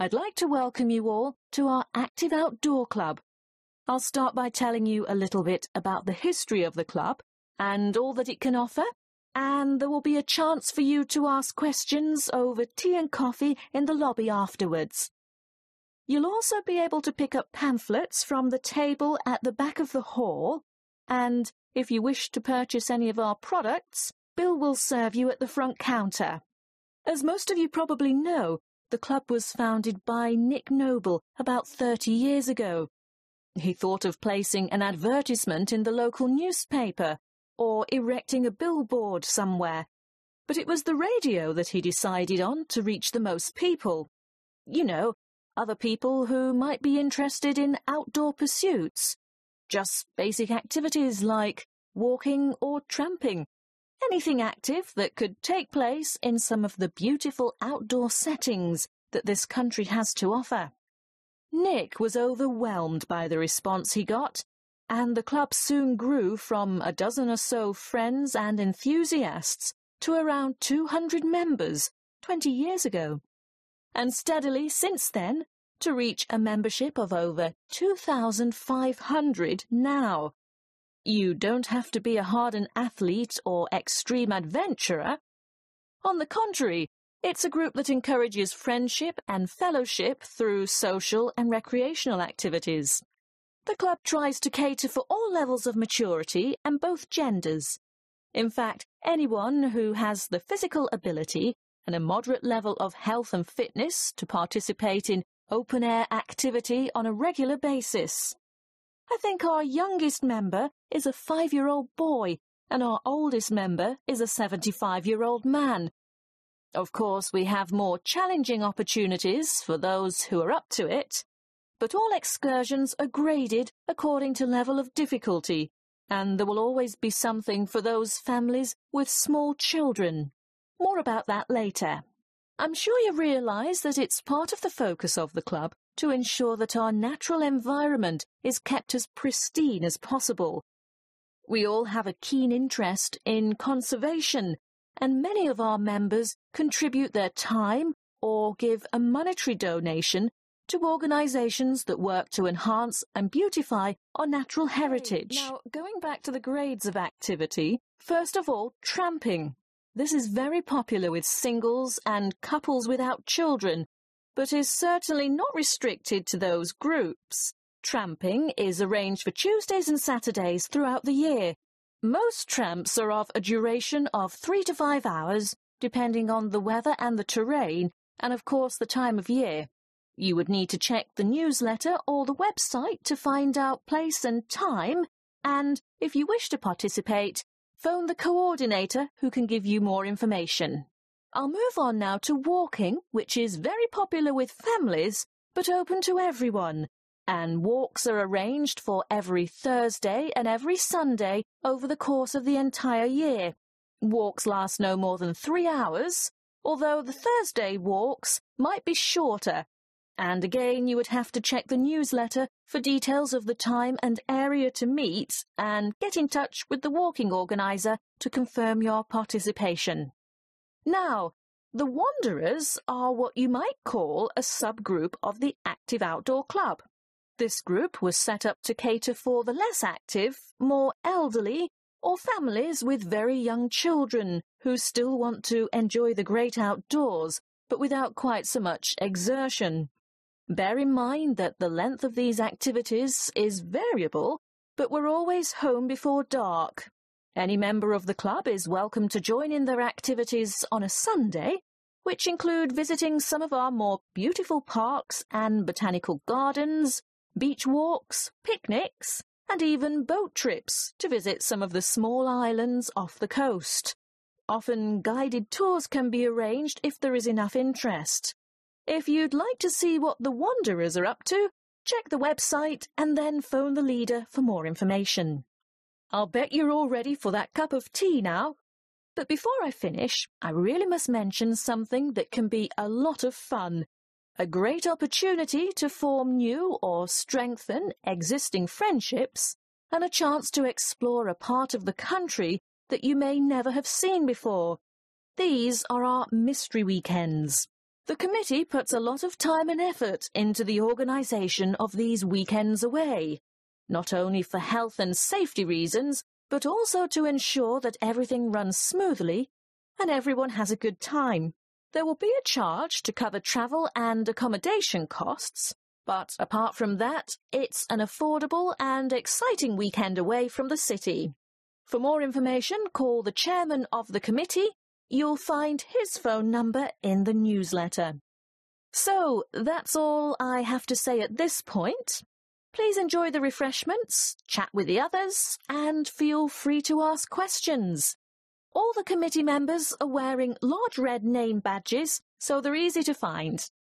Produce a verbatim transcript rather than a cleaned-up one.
I'd like to welcome you all to our Active Outdoor Club. I'll start by telling you a little bit about the history of the club and all that it can offer, and there will be a chance for you to ask questions over tea and coffee in the lobby afterwards. You'll also be able to pick up pamphlets from the table at the back of the hall, and if you wish to purchase any of our products, Bill will serve you at the front counter. As most of you probably know, the club was founded by Nick Noble about thirty years ago. He thought of placing an advertisement in the local newspaper or erecting a billboard somewhere, but it was the radio that he decided on to reach the most people. You know, other people who might be interested in outdoor pursuits, just basic activities like walking or tramping. Anything active that could take place in some of the beautiful outdoor settings that this country has to offer. Nick was overwhelmed by the response he got, and the club soon grew from a dozen or so friends and enthusiasts to around two hundred members twenty years ago, and steadily since then to reach a membership of over two thousand five hundred now. You don't have to be a hardened athlete or extreme adventurer. On the contrary, it's a group that encourages friendship and fellowship through social and recreational activities. The club tries to cater for all levels of maturity and both genders. In fact, anyone who has the physical ability and a moderate level of health and fitness to participate in open-air activity on a regular basis. I think our youngest member is a five-year-old boy, and our oldest member is a seventy-five-year-old man. Of course, we have more challenging opportunities for those who are up to it, but all excursions are graded according to level of difficulty, and there will always be something for those families with small children. More about that later. I'm sure you realise that it's part of the focus of the club to ensure that our natural environment is kept as pristine as possible. We all have a keen interest in conservation, and many of our members contribute their time or give a monetary donation to organisations that work to enhance and beautify our natural heritage. Now, going back to the grades of activity, first of all, tramping. This is very popular with singles and couples without children, but is certainly not restricted to those groups. Tramping is arranged for Tuesdays and Saturdays throughout the year. Most tramps are of a duration of three to five hours, depending on the weather and the terrain, and of course the time of year. You would need to check the newsletter or the website to find out place and time, and if you wish to participate, phone the coordinator who can give you more information. I'll move on now to walking, which is very popular with families, but open to everyone. And walks are arranged for every Thursday and every Sunday over the course of the entire year. Walks last no more than three hours, although the Thursday walks might be shorter. And again, you would have to check the newsletter for details of the time and area to meet and get in touch with the walking organiser to confirm your participation. Now, the Wanderers are what you might call a subgroup of the Active Outdoor Club. This group was set up to cater for the less active, more elderly, or families with very young children who still want to enjoy the great outdoors, but without quite so much exertion. Bear in mind that the length of these activities is variable, but we're always home before dark. Any member of the club is welcome to join in their activities on a Sunday, which include visiting some of our more beautiful parks and botanical gardens, beach walks, picnics, and even boat trips to visit some of the small islands off the coast. Often guided tours can be arranged if there is enough interest. If you'd like to see what the Wanderers are up to, check the website and then phone the leader for more information. I'll bet you're all ready for that cup of tea now. But before I finish, I really must mention something that can be a lot of fun. A great opportunity to form new or strengthen existing friendships, and a chance to explore a part of the country that you may never have seen before. These are our mystery weekends. The committee puts a lot of time and effort into the organisation of these weekends away, not only for health and safety reasons, but also to ensure that everything runs smoothly and everyone has a good time. There will be a charge to cover travel and accommodation costs, but apart from that, it's an affordable and exciting weekend away from the city. For more information, call the chairman of the committee. You'll find his phone number in the newsletter. So, that's all I have to say at this point. Please enjoy the refreshments, chat with the others, and feel free to ask questions. All the committee members are wearing large red name badges, so they're easy to find.